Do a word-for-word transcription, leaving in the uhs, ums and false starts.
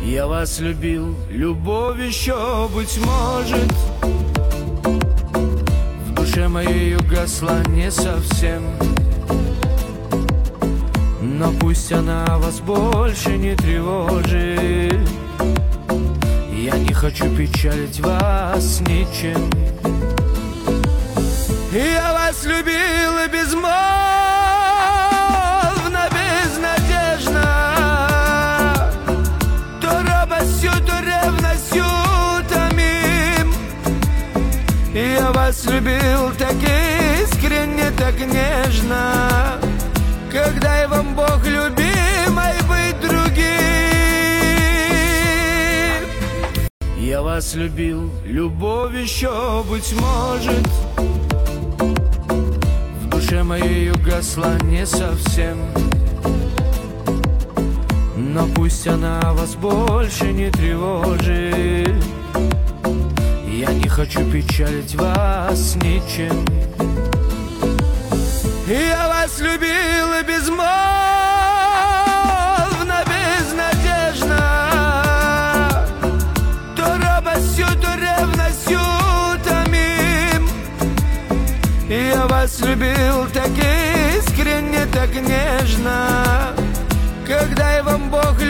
Я вас любил, любовь еще, быть может, в душе моей угасла не совсем. Но пусть она вас больше не тревожит, я не хочу печалить вас ничем. Я вас любил и безмолвно, безнадежно, то робостью, то ревностью томим. Я вас любил так искренне, так нежно, когда и вам Бог любимой быть другим. Я вас любил, любовь еще, быть может, в душе моей угасла не совсем. Но пусть она вас больше не тревожит, я не хочу печалить вас ничем. Я вас любил и безмолвно, безнадежно, то робостью, то ревностью томим. Я вас любил так искренне, так нежно, когда и вам Бог